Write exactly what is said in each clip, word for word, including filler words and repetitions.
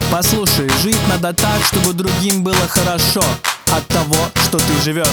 Послушай, жить надо так, чтобы другим было хорошо от того, что ты живешь.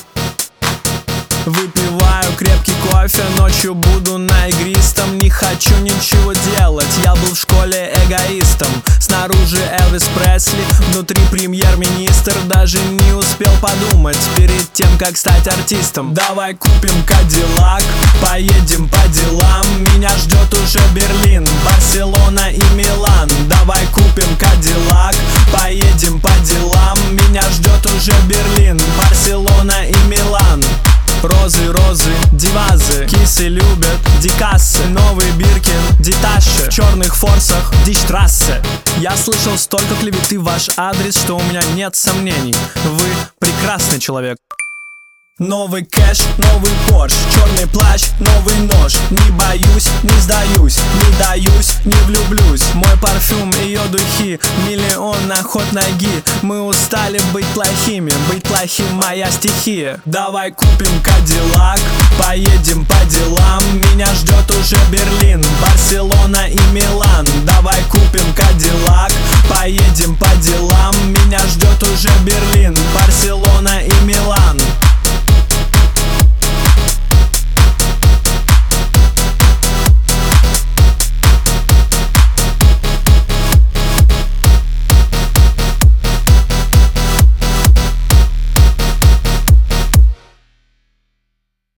Выпиваю крепкий кофе, ночью буду на игристом. Не хочу ничего делать, я был в школе эгоистом. Снаружи Элвис Пресли, внутри премьер-министр. Даже не успел подумать перед тем, как стать артистом. Давай купим Кадиллак, поедем по делам. Меня ждет уже Берлин, Барселона и Милан. Давай купим Кадиллак, поедем по делам. Меня ждет уже Берлин, Барселона и Милан. Розы, розы, дивазы, кисы любят дикассы. Новый Биркин, Диташе, в черных форсах, Дичтрассе. Я слышал столько клеветы в ваш адрес, что у меня нет сомнений. Вы прекрасный человек. Новый кэш, новый Порш, черный плащ, новый нож. Не боюсь, не сдаюсь, не даюсь, не влюблюсь. Мой парфюм, ее духи, миллион на ход ноги. Мы устали быть плохими, быть плохим моя стихия. Давай купим Кадиллак, поедем по делам. Меня ждет уже Берлин, Барселона и Милан. Давай купим Кадиллак, поедем по делам. Меня ждет уже Берлин, Барселона и Милан.